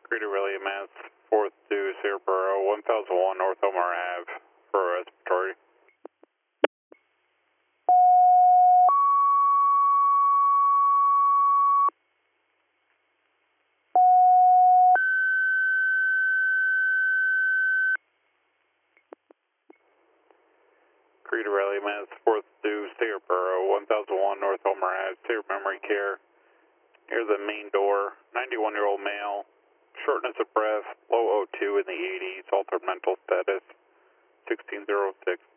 Greater Raleigh, Mass. 4th to Sierra Borough, 1001 North Omar Ave for respiratory. Greater Raleigh, Mass. 4th to Sierra Borough, 1001 North Omar Ave, Sierra Memory Care. Near the main door, 91-year-old male, shortness of breath, low O2 in the 80s, altered mental status, 1606.